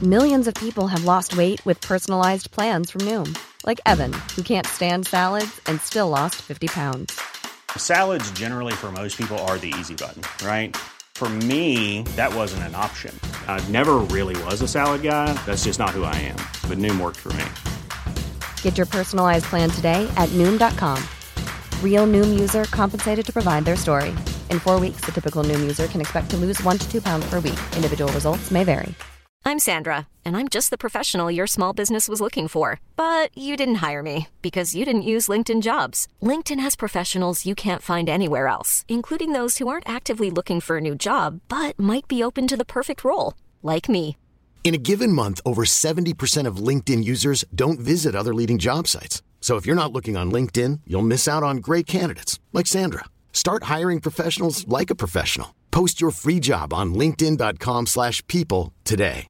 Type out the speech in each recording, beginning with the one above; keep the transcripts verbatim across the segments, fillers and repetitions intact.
Millions of people have lost weight with personalized plans from Noom. Like Evan, who can't stand salads and still lost fifty pounds. Salads generally for most people are the easy button, right? For me, that wasn't an option. I never really was a salad guy. That's just not who I am. But Noom worked for me. Get your personalized plan today at Noom dot com. Real Noom user compensated to provide their story. In four weeks, the typical Noom user can expect to lose one to two pounds per week. Individual results may vary. I'm Sandra, and I'm just the professional your small business was looking for. But you didn't hire me because you didn't use LinkedIn Jobs. LinkedIn has professionals you can't find anywhere else, including those who aren't actively looking for a new job, but might be open to the perfect role, like me. In a given month, over seventy percent of LinkedIn users don't visit other leading job sites. So if you're not looking on LinkedIn, you'll miss out on great candidates like Sandra. Start hiring professionals like a professional. Post your free job on linkedin dot com slash people today.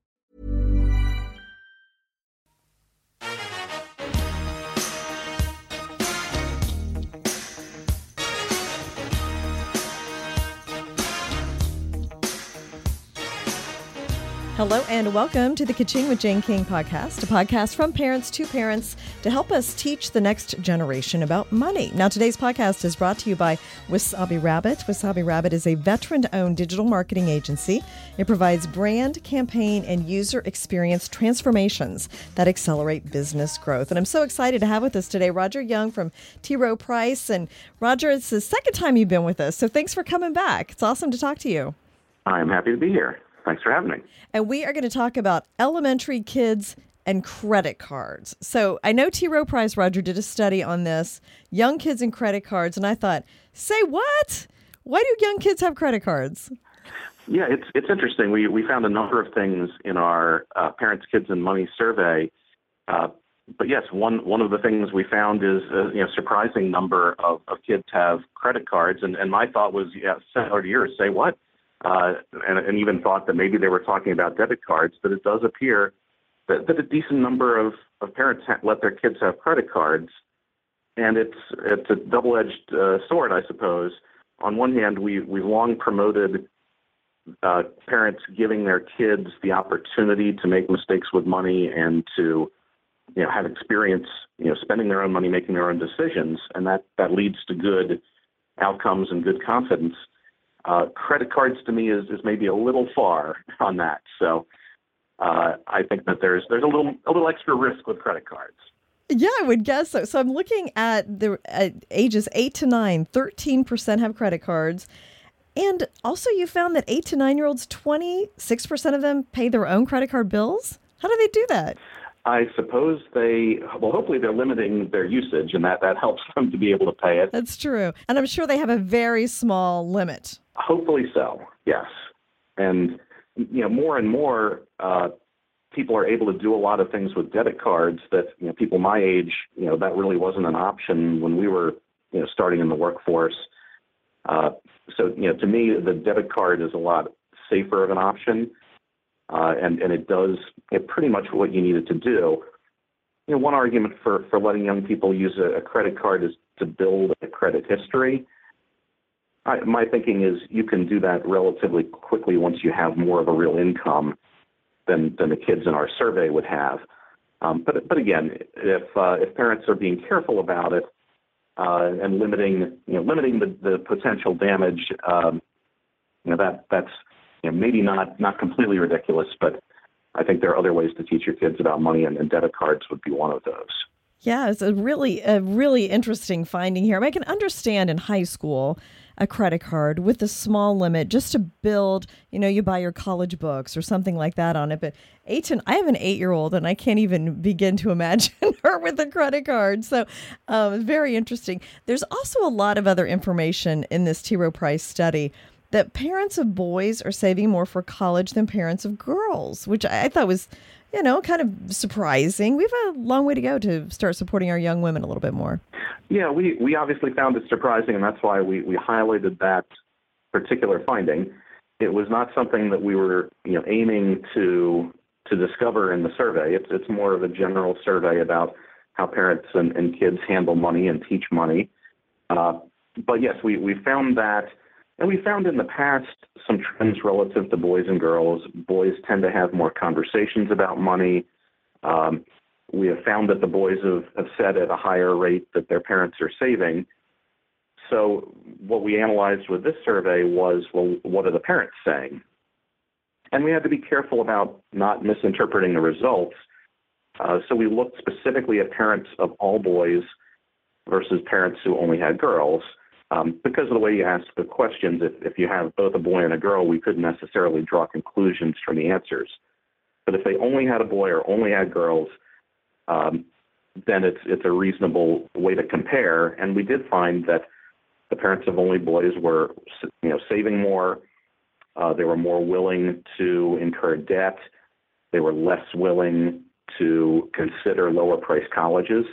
Hello and welcome to the Ka-Ching with Jane King podcast, a podcast from parents to parents to help us teach the next generation about money. Now, today's podcast is brought to you by Wasabi Rabbit. Wasabi Rabbit is a veteran-owned digital marketing agency. It provides brand, campaign, and user experience transformations that accelerate business growth. And I'm so excited to have with us today Roger Young from T. Rowe Price. And Roger, it's the second time you've been with us, so thanks for coming back. It's awesome to talk to you. I'm happy to be here. Thanks for having me. And we are going to talk about elementary kids and credit cards. So I know T. Rowe Price, Roger, did a study on this, young kids and credit cards. And I thought, say what? Why do young kids have credit cards? Yeah, it's it's interesting. We we found a number of things in our uh, Parents, Kids, and Money survey. Uh, but yes, one one of the things we found is a you know, surprising number of, of kids have credit cards. And, and my thought was, yeah, similar to yours, say what? Uh, and, and even thought that maybe they were talking about debit cards, but it does appear that, that a decent number of, of parents ha- let their kids have credit cards. And it's it's a double-edged uh, sword, I suppose. On one hand, we, we've long promoted uh, parents giving their kids the opportunity to make mistakes with money and to you know, have experience you know, spending their own money, making their own decisions, and that, that leads to good outcomes and good confidence. Uh, credit cards to me is, is maybe a little far on that. So uh, I think that there's there's a little a little extra risk with credit cards. Yeah, I would guess so. So I'm looking at the at ages eight to nine, thirteen percent have credit cards. And also you found that eight to nine-year-olds, twenty-six percent of them pay their own credit card bills. How do they do that? I suppose they, well, hopefully they're limiting their usage, and that, that helps them to be able to pay it. That's true. And I'm sure they have a very small limit. Hopefully so, yes. And, you know, more and more uh, people are able to do a lot of things with debit cards that, you know, people my age, you know, that really wasn't an option when we were, you know, starting in the workforce. Uh, so, you know, to me, the debit card is a lot safer of an option. Uh, and, and it does it pretty much what you need it to do. You know, one argument for, for letting young people use a, a credit card is to build a credit history. I, my thinking is you can do that relatively quickly once you have more of a real income than than the kids in our survey would have. Um, but but again, if uh, if parents are being careful about it uh, and limiting you know limiting the, the potential damage, um, you know that that's you know, maybe not not completely ridiculous, but I think there are other ways to teach your kids about money, and, and debit cards would be one of those. Yeah, it's a really a really interesting finding here. I, mean, I can understand in high school a credit card with a small limit just to build, you know, you buy your college books or something like that on it. But eight and I have an eight-year-old, and I can't even begin to imagine her with a credit card. So um, it's very interesting. There's also a lot of other information in this T. Rowe Price study that parents of boys are saving more for college than parents of girls, which I thought was, you know, kind of surprising. We have a long way to go to start supporting our young women a little bit more. Yeah, we, we obviously found it surprising, and that's why we, we highlighted that particular finding. It was not something that we were, you know, aiming to to discover in the survey. It's it's more of a general survey about how parents and, and kids handle money and teach money. Uh, but yes, we, we found that And we found in the past some trends relative to boys and girls. Boys tend to have more conversations about money. Um, we have found that the boys have, have said at a higher rate that their parents are saving. So what we analyzed with this survey was, well, what are the parents saying? And we had to be careful about not misinterpreting the results. Uh, so we looked specifically at parents of all boys versus parents who only had girls. Um, because of the way you ask the questions, if, if you have both a boy and a girl, we couldn't necessarily draw conclusions from the answers. But if they only had a boy or only had girls, um, then it's it's a reasonable way to compare. And we did find that the parents of only boys were, you know, saving more. Uh, they were more willing to incur debt. They were less willing to consider lower-priced colleges.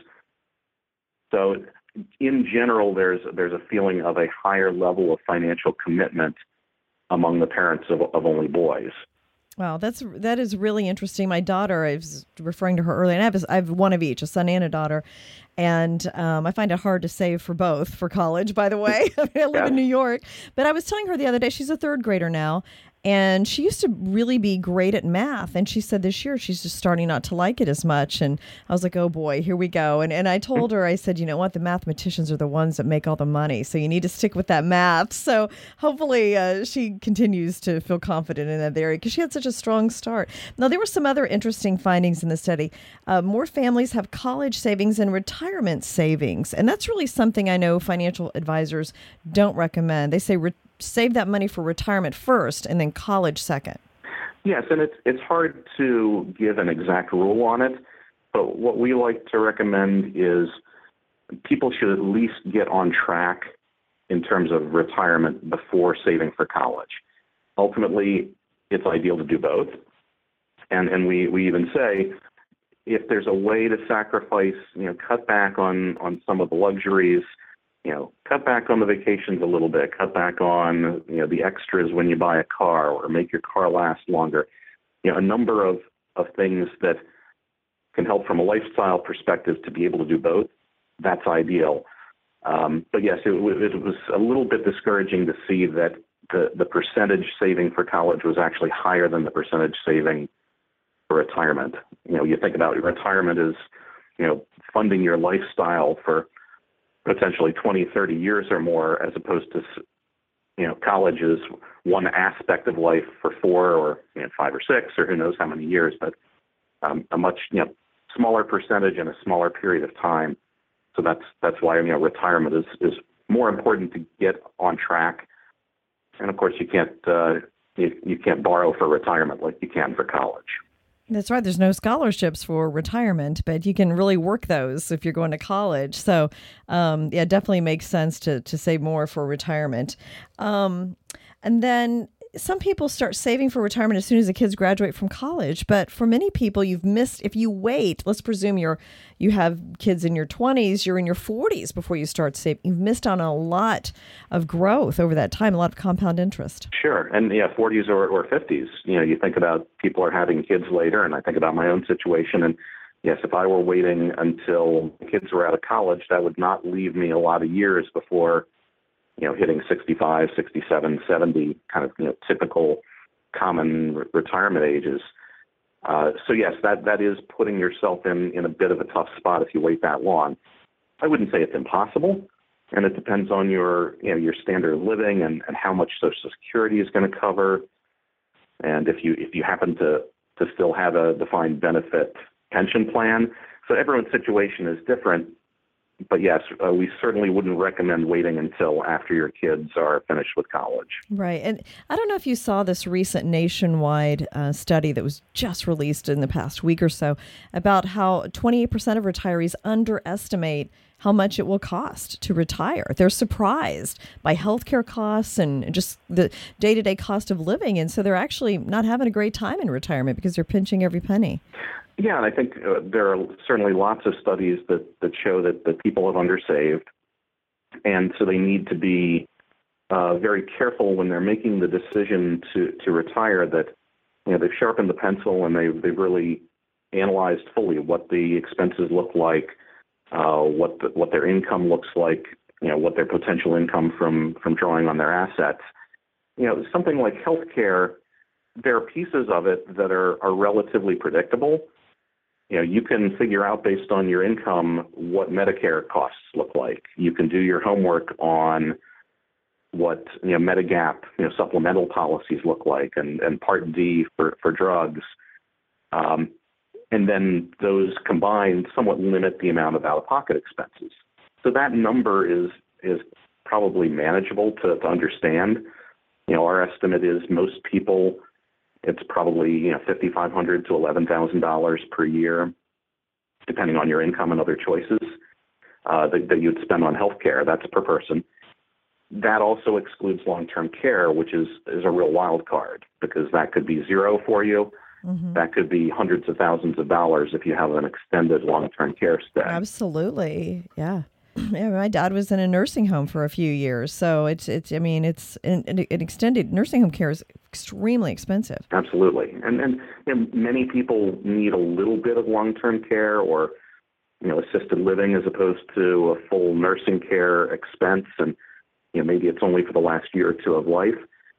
So in general, there's there's a feeling of a higher level of financial commitment among the parents of, of only boys. Wow, that's that is really interesting. My daughter, I was referring to her earlier, and I have, a, I have one of each, a son and a daughter, and um, I find it hard to save for both for college, by the way. I, mean, I live yeah. in New York, but I was telling her the other day, she's a third grader now, and she used to really be great at math. And she said this year she's just starting not to like it as much. And I was like, oh, boy, here we go. And and I told her, I said, you know what? The mathematicians are the ones that make all the money. So you need to stick with that math. So hopefully uh, she continues to feel confident in that area because she had such a strong start. Now, there were some other interesting findings in the study. Uh, more families have college savings and retirement savings. And that's really something I know financial advisors don't recommend. They say re- save that money for retirement first and then college second. Yes, and it's it's hard to give an exact rule on it, but what we like to recommend is people should at least get on track in terms of retirement before saving for college. Ultimately, it's ideal to do both. And and we, we even say if there's a way to sacrifice, you know, cut back on, on some of the luxuries, you know, cut back on the vacations a little bit, cut back on, you know, the extras when you buy a car or make your car last longer. You know, a number of, of things that can help from a lifestyle perspective to be able to do both. That's ideal. Um, but yes, it, it was a little bit discouraging to see that the, the percentage saving for college was actually higher than the percentage saving for retirement. You know, you think about it, retirement is, you know, funding your lifestyle for potentially twenty, thirty years or more, as opposed to, you know, college is one aspect of life for four or you know, five or six or who knows how many years, but um, a much, you know, smaller percentage in a smaller period of time. So that's that's why, you know, retirement is, is more important to get on track. And of course, you can't uh, you, you can't borrow for retirement like you can for college. That's right. There's no scholarships for retirement, but you can really work those if you're going to college. So, um, yeah, it definitely makes sense to to save more for retirement. Um, and then some people start saving for retirement as soon as the kids graduate from college. But for many people, you've missed, if you wait, let's presume you're, you have kids in your twenties, you're in your forties before you start saving. You've missed on a lot of growth over that time, a lot of compound interest. Sure. And yeah, forties or, or fifties. You know, you think about people are having kids later, and I think about my own situation. And yes, if I were waiting until kids were out of college, that would not leave me a lot of years before, you know, hitting sixty-five, sixty-seven, seventy, kind of, you know, typical common re- retirement ages. Uh, so yes, that, that is putting yourself in, in a bit of a tough spot if you wait that long. I wouldn't say it's impossible, and it depends on your, you know, your standard of living and, and how much Social Security is going to cover. And if you, if you happen to, to still have a defined benefit pension plan. So everyone's situation is different. But yes, uh, we certainly wouldn't recommend waiting until after your kids are finished with college. Right. And I don't know if you saw this recent nationwide uh, study that was just released in the past week or so about how twenty-eight percent of retirees underestimate how much it will cost to retire. They're surprised by healthcare costs and just the day-to-day cost of living. And so they're actually not having a great time in retirement because they're pinching every penny. Yeah, and I think uh, there are certainly lots of studies that, that show that, that people have undersaved. And so they need to be uh, very careful when they're making the decision to, to retire that, you know, they've sharpened the pencil and they've, they've really analyzed fully what the expenses look like, uh, what the, what their income looks like, you know, what their potential income from, from drawing on their assets. you know, something like healthcare, there are pieces of it that are, are relatively predictable. You know, you can figure out based on your income what Medicare costs look like. You can do your homework on what, you know, Medigap, you know, supplemental policies look like, and, and Part D for, for drugs. Um, and then those combined somewhat limit the amount of out-of-pocket expenses. So that number is is probably manageable to, to understand. You know, our estimate is most people, it's probably, you know, five thousand five hundred dollars to eleven thousand dollars per year, depending on your income and other choices uh, that, that you'd spend on healthcare. That's per person. That also excludes long-term care, which is, is a real wild card, because that could be zero for you. Mm-hmm. That could be hundreds of thousands of dollars if you have an extended long-term care stay. Absolutely, yeah. Yeah, my dad was in a nursing home for a few years, so it's it's. I mean, it's an, an extended nursing home care is extremely expensive. Absolutely, and and you know, many people need a little bit of long-term care or, you know, assisted living as opposed to a full nursing care expense, and you know, maybe it's only for the last year or two of life,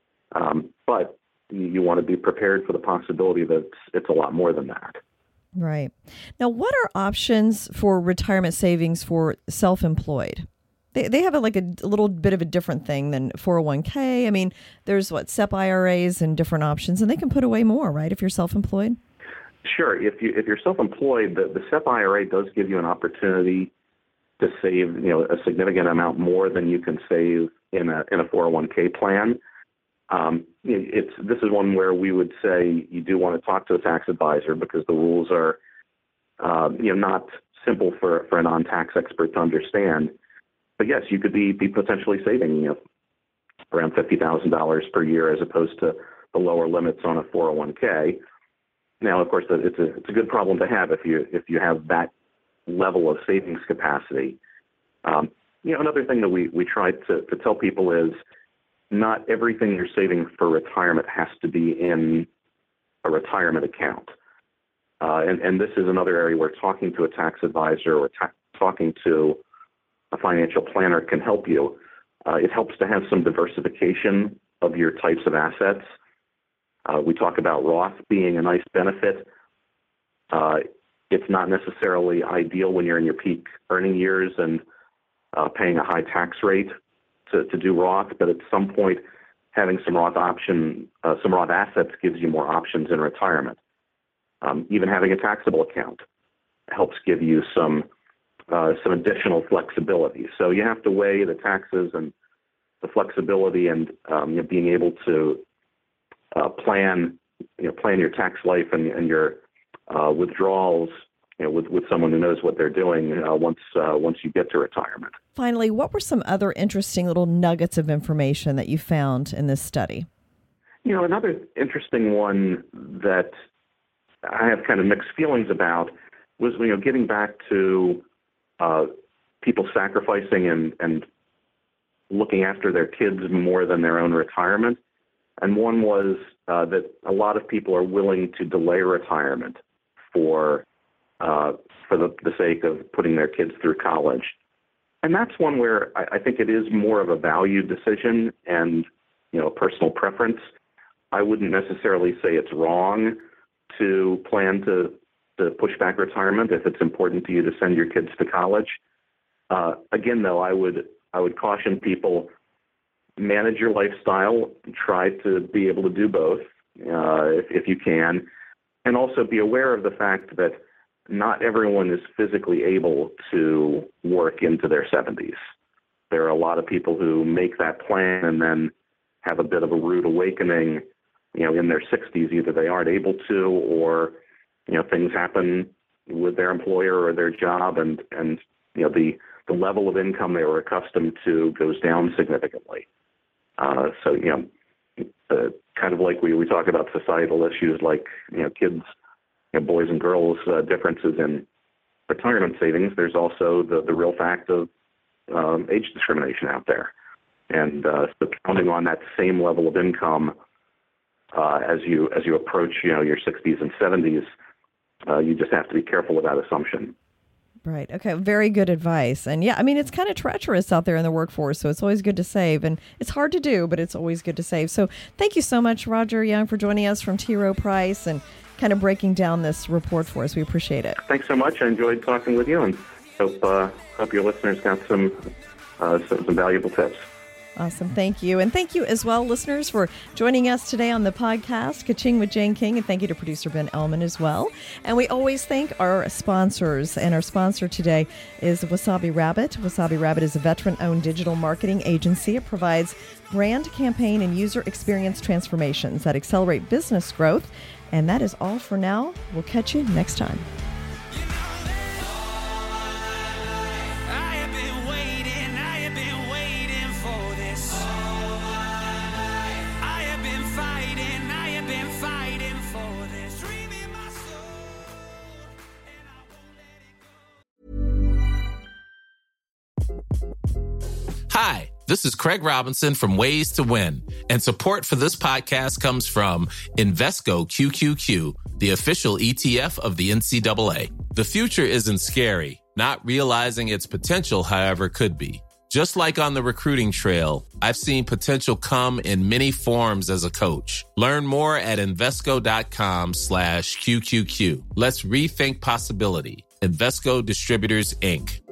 um, but you, you want to be prepared for the possibility that it's, it's a lot more than that. Right. Now, what are options for retirement savings for self-employed? They they have a, like a, a little bit of a different thing than four oh one k. I mean, there's what, S E P I R As and different options, and they can put away more, right, if you're self-employed? Sure. If you if you're self-employed, the, the S E P I R A does give you an opportunity to save, you know, a significant amount more than you can save in a in a four oh one k plan. Um, it's this is one where we would say you do want to talk to a tax advisor, because the rules are, uh, you know, not simple for, for a non-tax expert to understand. But yes, you could be be potentially saving, you know, around fifty thousand dollars per year as opposed to the lower limits on a four oh one k. Now, of course, it's a it's a good problem to have if you if you have that level of savings capacity. Um, you know, another thing that we we try to, to tell people is, not everything you're saving for retirement has to be in a retirement account. Uh, and, and this is another area where talking to a tax advisor or ta- talking to a financial planner can help you. Uh, it helps to have some diversification of your types of assets. Uh, we talk about Roth being a nice benefit. Uh, it's not necessarily ideal when you're in your peak earning years and uh, paying a high tax rate To, to do Roth, but at some point, having some Roth option, uh, some Roth assets gives you more options in retirement. Um, even having a taxable account helps give you some uh, some additional flexibility. So you have to weigh the taxes and the flexibility, and um, you know, being able to uh, plan, you know, plan your tax life and, and your uh, withdrawals, you know, with, with someone who knows what they're doing uh, once uh, once you get to retirement. Finally, what were some other interesting little nuggets of information that you found in this study? You know, another interesting one that I have kind of mixed feelings about was, you know, getting back to uh, people sacrificing and, and looking after their kids more than their own retirement. And one was uh, that a lot of people are willing to delay retirement for uh, for the, the sake of putting their kids through college. And that's one where I, I think it is more of a value decision and, you know, a personal preference. I wouldn't necessarily say it's wrong to plan to, to push back retirement if it's important to you to send your kids to college. Uh, again, though, I would I would caution people, manage your lifestyle, try to be able to do both uh, if, if you can, and also be aware of the fact that not everyone is physically able to work into their seventies. There are a lot of people who make that plan and then have a bit of a rude awakening, you know, in their sixties. Either they aren't able to, or, you know, things happen with their employer or their job, and, and you know, the, the level of income they were accustomed to goes down significantly. Uh, so, you know, uh, kind of like we, we talk about societal issues like, you know, kids, you know, boys and girls uh, differences in retirement savings, there's also the, the real fact of um, age discrimination out there. And uh, so counting on that same level of income uh, as you as you approach, you know, your sixties and seventies, uh, you just have to be careful with that assumption. Right. Okay. Very good advice. And yeah, I mean, it's kind of treacherous out there in the workforce, so it's always good to save. And it's hard to do, but it's always good to save. So thank you so much, Roger Young, for joining us from T. Rowe Price and kind of breaking down this report for us. We appreciate it. Thanks so much. I enjoyed talking with you, and hope uh, hope your listeners got some, uh, some some valuable tips. Awesome. Thank you. And thank you as well, listeners, for joining us today on the podcast, Ka-Ching with Jane King. And thank you to producer Ben Ellman as well. And we always thank our sponsors. And our sponsor today is Wasabi Rabbit. Wasabi Rabbit is a veteran-owned digital marketing agency. It provides brand, campaign, and user experience transformations that accelerate business growth. And that is all for now. We'll catch you next time. Hi, this is Craig Robinson from Ways to Win, and support for this podcast comes from Invesco Q Q Q, the official E T F of the N C double A. The future isn't scary. Not realizing its potential, however, could be. Just like on the recruiting trail, I've seen potential come in many forms as a coach. Learn more at Invesco.com slash QQQ. Let's rethink possibility. Invesco Distributors, Incorporated.